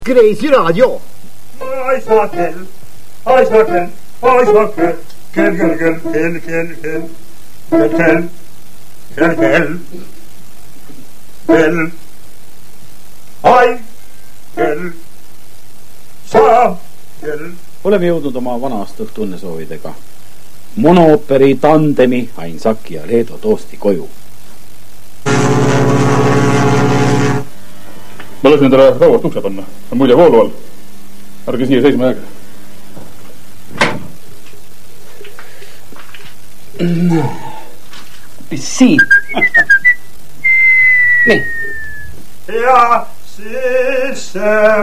Crazy Radio. Aishakel, oleme jõudnud oma vana-aasta õhtuõnnesoovidega monooperi tandemi Ain Saki ja Leedo Toosti koju. Ma lasin endale rauast ukse panna. On muide voolu all. Ärge siia seisma jääge. Siin. Nii. ja siis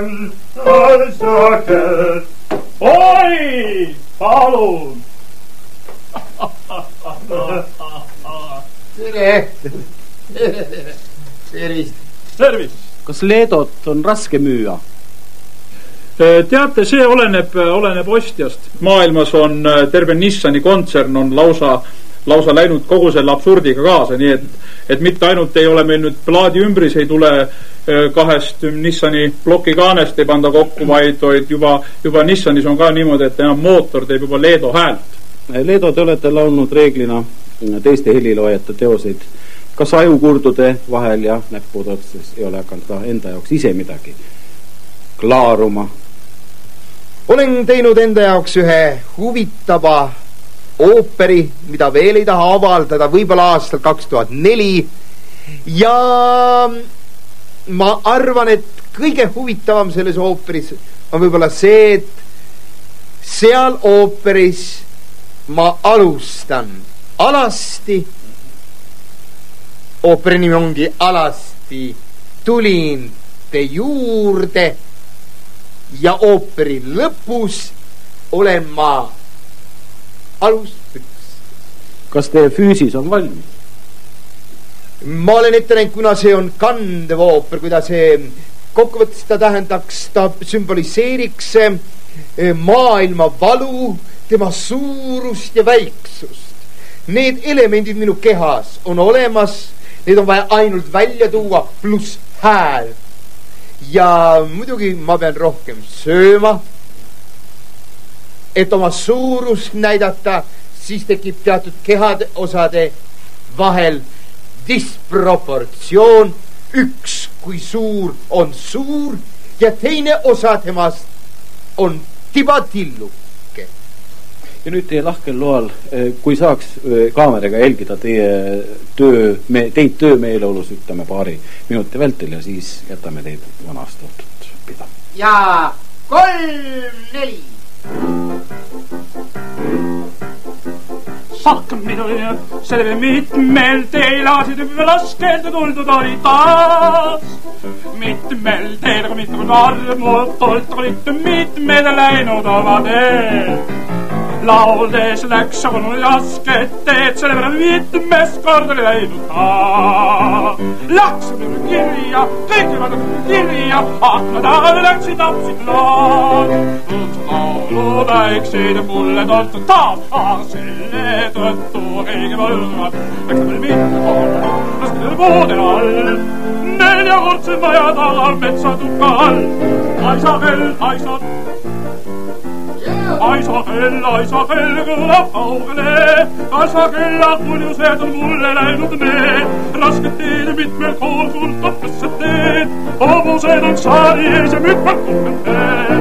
Aishakel. Oi! Palun! Tere. Tervist. Tervis! Kas Leedot on raske müüa? Teate, see oleneb ostjast. Maailmas on terve Nissani kontsern on lausa läinud kogu selle absurdiga kaasa, nii et mitte ainult ei ole meil nüüd plaadi ümbris ei tule kahest Nissani plokikaanest ei panda kokku, vaid juba Nissanis on ka niimoodi, et enam mootor teeb juba Leedo häält. Leedo, te olete laulnud reeglina teiste heliloojate teoseid. Kas ajukurdude vahel ja näppude otsas ei ole hakanud enda jaoks ise midagi klaaruma? Olen teinud enda jaoks ühe huvitava ooperi, mida veel ei taha avaldada, võib-olla aastal 2004. Ja ma arvan, et kõige huvitavam selles ooperis on võib-olla see, et seal ooperis ma alustan alasti. Ooperi nimi ongi Alasti, tulin te juurde ja ooperi lõpus olen ma aluspüks. Kas teie füüsis on valmis? Ma olen ette näinud, kuna see on kandev ooper, kui ta see kokkuvõttes ta tähendaks, ta sümboliseeriks maailma valu, tema suurust ja väiksust. Need elemendid minu kehas on olemas, need on vaja ainult välja tuua, pluss hääl. Ja muidugi ma pean rohkem sööma, et oma suurust näidata, siis tekib teatud kehade osade vahel disproportsioon. Üks kui suur on suur ja teine osa temast on tibatilluke. Ja nüüd teie lahkel loal, kui saaks kaameraga jälgida teid töömeeleolus, ütleme paari minuti vältel ja siis jätame teid vana-aasta õhtut pida. Ja 3-4. Sakkamine, selve mitmel teil aasid laskelda tuldud oli taas. Mitmel teil, aga mitmel armutult olite mitmed läinud oma teel. Lauldes läks aga mul lasket, et selle verran mitmes kord oli läinud ta. Läks minu kirja, kõik vaadatud kirja, akna taga läksid apsid lood. Laulu väiksid mulle toltud taas, aga selle tõttu keegi võlvad. Läks meil mitte kord, laskid veel puudel all. 4 kordse maja taga metsatukka all. Aishakel kõlab kaugele, Aishakella kuljused on mulle läinud need. Rasked teed mitmel kool suurt õppesse teed, hobused on saali ees ja mitmel kuhmeteed.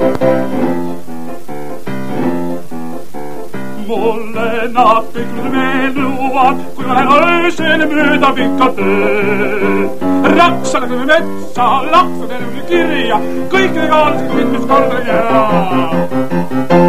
Mulle nad kõik meenuvad, kui ma lähen öösel mööda pikka tööd. Raksa läksime metsa, laksa terve kirja, kõik regaalsed mitmes korda jää.